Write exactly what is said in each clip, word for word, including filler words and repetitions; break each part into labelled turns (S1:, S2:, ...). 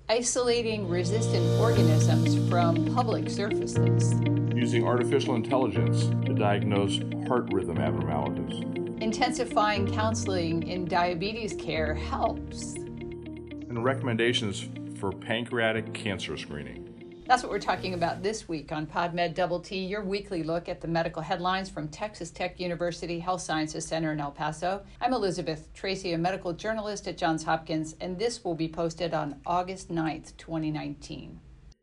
S1: Isolating resistant organisms from public surfaces.
S2: Using artificial intelligence to diagnose heart rhythm abnormalities.
S1: Intensifying counseling in diabetes care helps.
S2: And recommendations for pancreatic cancer screening.
S1: That's what we're talking about this week on PodMed Double T, your weekly look at the medical headlines from Texas Tech University Health Sciences Center in El Paso. I'm Elizabeth Tracy, a medical journalist at Johns Hopkins, and this will be posted on August ninth, twenty nineteen.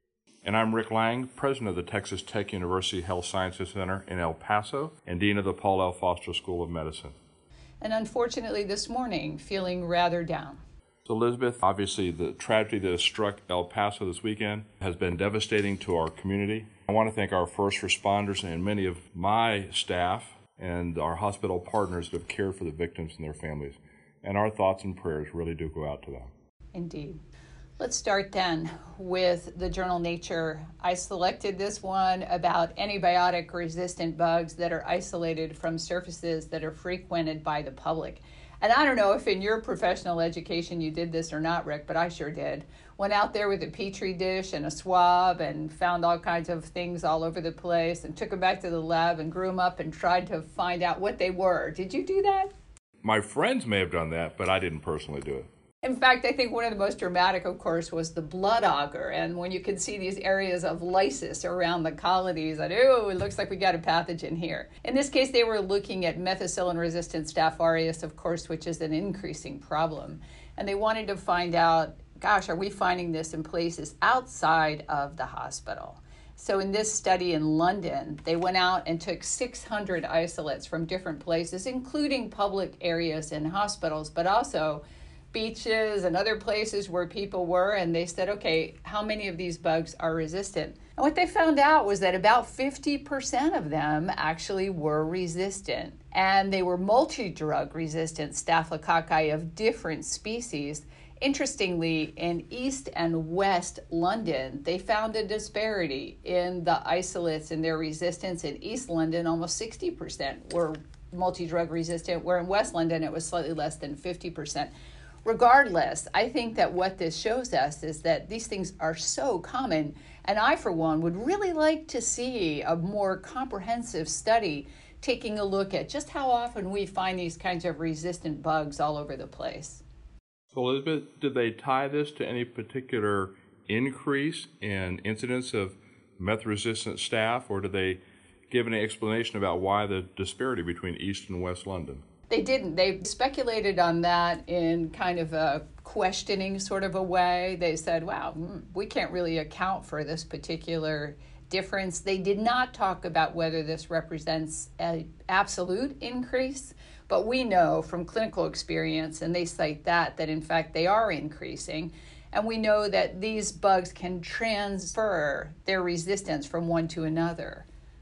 S2: And I'm Rick Lang, president of the Texas Tech University Health Sciences Center in El Paso and dean of the Paul L. Foster School of Medicine.
S1: And unfortunately this morning, feeling rather down.
S2: So Elizabeth, obviously the tragedy that has struck El Paso this weekend has been devastating to our community. I want to thank our first responders and many of my staff and our hospital partners that have cared for the victims and their families. And our thoughts and prayers really do go out to them.
S1: Indeed. Let's start then with the journal Nature. I selected this one about antibiotic-resistant bugs that are isolated from surfaces that are frequented by the public. And I don't know if in your professional education you did this or not, Rick, but I sure did. Went out there with a Petri dish and a swab and found all kinds of things all over the place and took them back to the lab and grew them up and tried to find out what they were. Did you do that?
S2: My friends may have done that, but I didn't personally do it.
S1: In fact, I think one of the most dramatic, of course, was the blood auger. And when you can see these areas of lysis around the colonies, and oh, it looks like we got a pathogen here. In this case, they were looking at methicillin-resistant Staph aureus, of course, which is an increasing problem. And they wanted to find out, gosh, are we finding this in places outside of the hospital? So in this study in London, they went out and took six hundred isolates from different places, including public areas and hospitals, but also beaches and other places where people were, and they said, okay, how many of these bugs are resistant? And what they found out was that about fifty percent of them actually were resistant, and they were multi-drug resistant staphylococci of different species. Interestingly, in East and West London, they found a disparity in the isolates and their resistance. In East London, almost sixty percent were multi-drug resistant, where in West London it was slightly less than fifty percent. Regardless, I think that what this shows us is that these things are so common, and I, for one, would really like to see a more comprehensive study taking a look at just how often we find these kinds of resistant bugs all over the place.
S2: So Elizabeth, did they tie this to any particular increase in incidence of meth-resistant staph, or did they give any explanation about why the disparity between East and West London?
S1: They didn't. They speculated on that in kind of a questioning sort of a way. They said, wow, we can't really account for this particular difference. They did not talk about whether this represents an absolute increase, but we know from clinical experience, and they cite that, that in fact they are increasing. And we know that these bugs can transfer their resistance from one to another.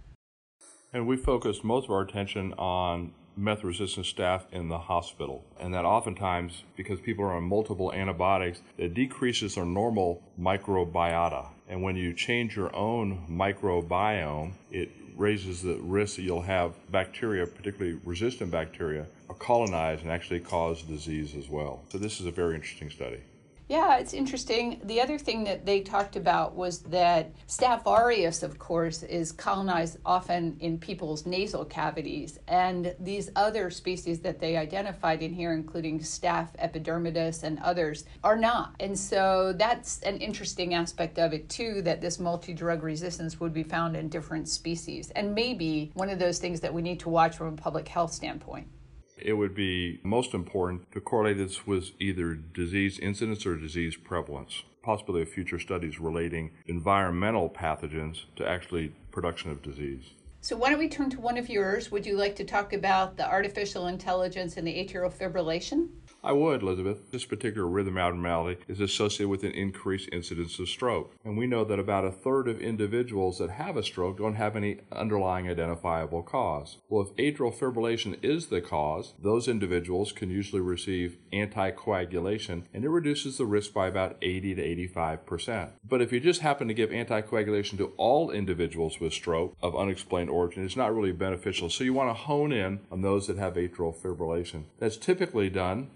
S2: And we focused most of our attention on meth-resistant staph in the hospital, and that oftentimes, because people are on multiple antibiotics, it decreases their normal microbiota. And when you change your own microbiome, it raises the risk that you'll have bacteria, particularly resistant bacteria, colonize and actually cause disease as well. So this is a very interesting study.
S1: Yeah, it's interesting. The other thing that they talked about was that Staph aureus, of course, is colonized often in people's nasal cavities. And these other species that they identified in here, including Staph epidermidis and others, are not. And so that's an interesting aspect of it, too, that this multi-drug resistance would be found in different species. And maybe one of those things that we need to watch from a public health standpoint.
S2: It would be most important to correlate this with either disease incidence or disease prevalence, possibly of future studies relating environmental pathogens to actually production of disease.
S1: So why don't we turn to one of yours? Would you like to talk about the artificial intelligence and the atrial fibrillation?
S2: I would, Elizabeth. This particular rhythm abnormality is associated with an increased incidence of stroke. And we know that about a third of individuals that have a stroke don't have any underlying identifiable cause. Well, if atrial fibrillation is the cause, those individuals can usually receive anticoagulation, and it reduces the risk by about eighty to eighty-five percent. But if you just happen to give anticoagulation to all individuals with stroke of unexplained origin, it's not really beneficial. So you want to hone in on those that have atrial fibrillation. That's typically done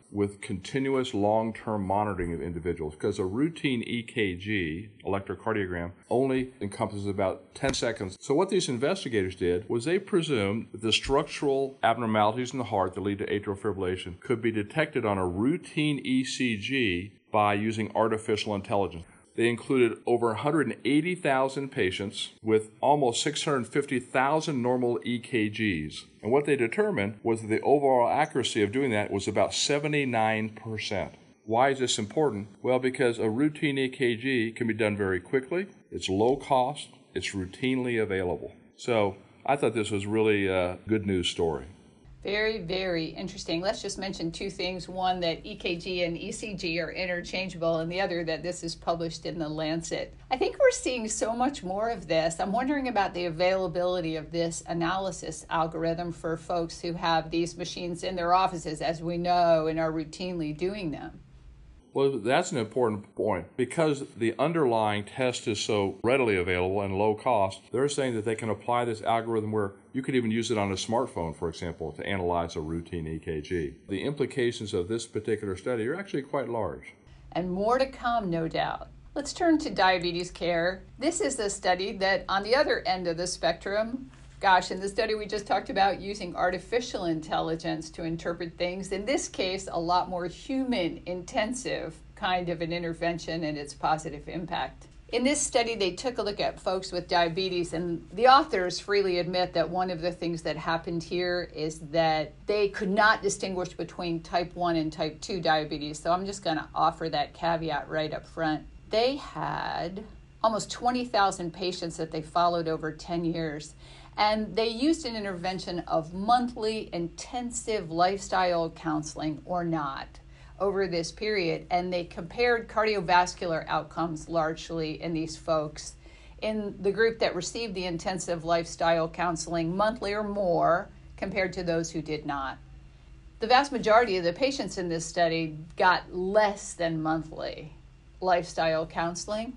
S2: with continuous long-term monitoring of individuals, because a routine E K G, electrocardiogram, only encompasses about ten seconds. So what these investigators did was they presumed that the structural abnormalities in the heart that lead to atrial fibrillation could be detected on a routine E C G by using artificial intelligence. They included over one hundred eighty thousand patients with almost six hundred fifty thousand normal E K Gs. And what they determined was that the overall accuracy of doing that was about seventy-nine percent. Why is this important? Well, because a routine E K G can be done very quickly, it's low cost, it's routinely available. So I thought this was really a good news story.
S1: Very, very interesting. Let's just mention two things. One, that E K G and E C G are interchangeable, and the other, that this is published in the Lancet. I think we're seeing so much more of this. I'm wondering about the availability of this analysis algorithm for folks who have these machines in their offices, as we know, and are routinely doing them.
S2: Well, that's an important point. Because the underlying test is so readily available and low cost, they're saying that they can apply this algorithm where you could even use it on a smartphone, for example, to analyze a routine E K G. The implications of this particular study are actually quite large.
S1: And more to come, no doubt. Let's turn to diabetes care. This is a study that, on the other end of the spectrum, gosh, in the study we just talked about using artificial intelligence to interpret things, in this case, a lot more human-intensive kind of an intervention and its positive impact. In this study, they took a look at folks with diabetes, and the authors freely admit that one of the things that happened here is that they could not distinguish between type one and type two diabetes, so I'm just going to offer that caveat right up front. They had almost twenty thousand patients that they followed over ten years. And they used an intervention of monthly intensive lifestyle counseling or not over this period. And they compared cardiovascular outcomes largely in these folks. In the group that received the intensive lifestyle counseling monthly or more compared to those who did not. The vast majority of the patients in this study got less than monthly lifestyle counseling.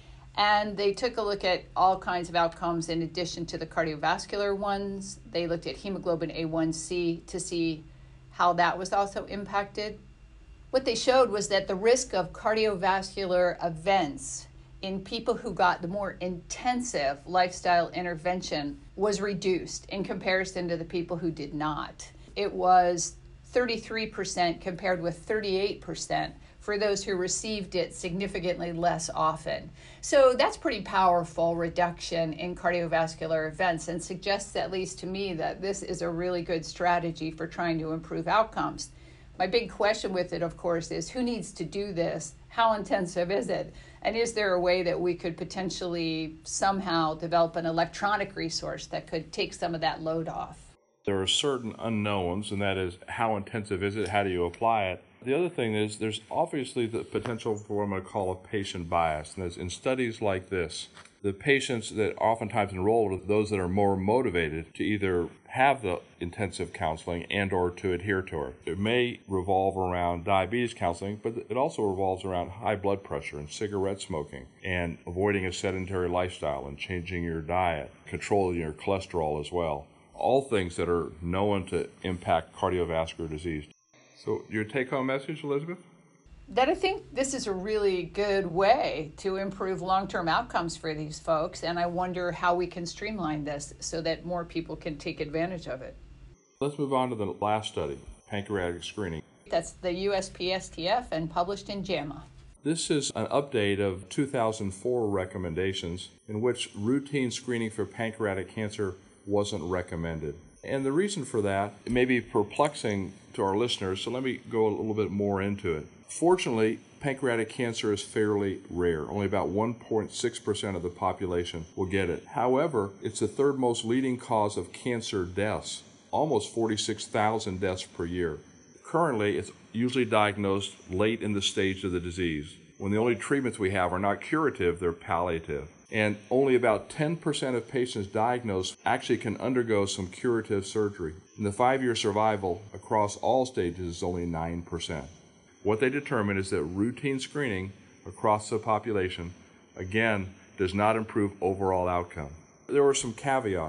S1: And they took a look at all kinds of outcomes in addition to the cardiovascular ones. They looked at hemoglobin A one C to see how that was also impacted. What they showed was that the risk of cardiovascular events in people who got the more intensive lifestyle intervention was reduced in comparison to the people who did not. It was thirty-three percent compared with thirty-eight percent for those who received it significantly less often. So that's pretty powerful reduction in cardiovascular events, and suggests, at least to me, that this is a really good strategy for trying to improve outcomes. My big question with it, of course, is who needs to do this? How intensive is it? And is there a way that we could potentially somehow develop an electronic resource that could take some of that load off?
S2: There are certain unknowns, and that is, how intensive is it? How do you apply it? The other thing is, there's obviously the potential for what I'm going to call a patient bias. And in studies like this, the patients that oftentimes enroll are those that are more motivated to either have the intensive counseling and or to adhere to it. It may revolve around diabetes counseling, but it also revolves around high blood pressure and cigarette smoking and avoiding a sedentary lifestyle and changing your diet, controlling your cholesterol as well. All things that are known to impact cardiovascular disease. So your take-home message, Elizabeth?
S1: That I think this is a really good way to improve long-term outcomes for these folks, and I wonder how we can streamline this so that more people can take advantage of it.
S2: Let's move on to the last study, pancreatic screening.
S1: That's the U S P S T F and published in JAMA.
S2: This is an update of two thousand four recommendations in which routine screening for pancreatic cancer wasn't recommended. And the reason for that, it may be perplexing to our listeners, so let me go a little bit more into it. Fortunately, pancreatic cancer is fairly rare. Only about one point six percent of the population will get it. However, it's the third most leading cause of cancer deaths, almost forty-six thousand deaths per year. Currently, it's usually diagnosed late in the stage of the disease, when the only treatments we have are not curative, they're palliative. And only about ten percent of patients diagnosed actually can undergo some curative surgery. And the five-year survival across all stages is only nine percent. What they determined is that routine screening across the population, again, does not improve overall outcome. There were some caveats.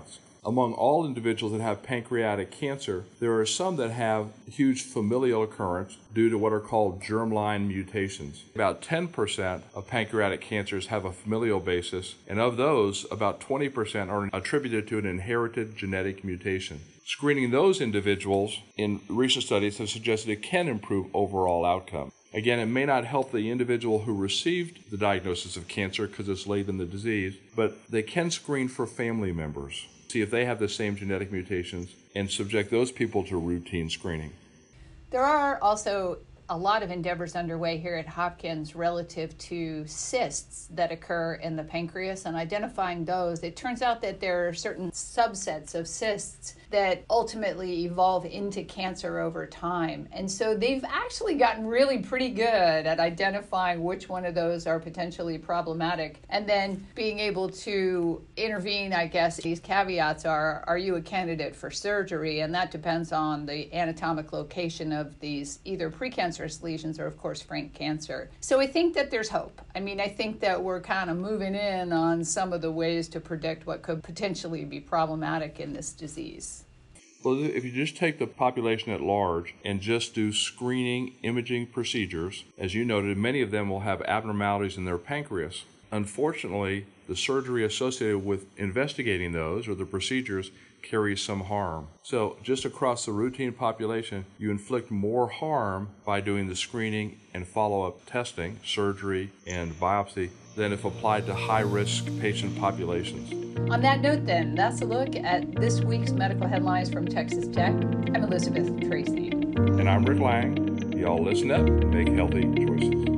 S2: Among all individuals that have pancreatic cancer, there are some that have huge familial occurrence due to what are called germline mutations. About ten percent of pancreatic cancers have a familial basis, and of those, about twenty percent are attributed to an inherited genetic mutation. Screening those individuals in recent studies have suggested it can improve overall outcome. Again, it may not help the individual who received the diagnosis of cancer because it's late in the disease, but they can screen for family members, see if they have the same genetic mutations, and subject those people to routine screening.
S1: There are also a lot of endeavors underway here at Hopkins relative to cysts that occur in the pancreas and identifying those. It turns out that there are certain subsets of cysts that ultimately evolve into cancer over time. And so they've actually gotten really pretty good at identifying which one of those are potentially problematic and then being able to intervene, I guess. These caveats are, are you a candidate for surgery? And that depends on the anatomic location of these either precancerous lesions or, of course, frank cancer. So I think that there's hope. I mean, I think that we're kind of moving in on some of the ways to predict what could potentially be problematic in this disease.
S2: Well, if you just take the population at large and just do screening imaging procedures, as you noted, many of them will have abnormalities in their pancreas. Unfortunately, the surgery associated with investigating those or the procedures carries some harm. So just across the routine population, you inflict more harm by doing the screening and follow-up testing, surgery, and biopsy than if applied to high-risk patient populations.
S1: On that note, then, that's a look at this week's medical headlines from Texas Tech. I'm Elizabeth Tracy.
S2: And I'm Rick Lang. Y'all listen up and make healthy choices.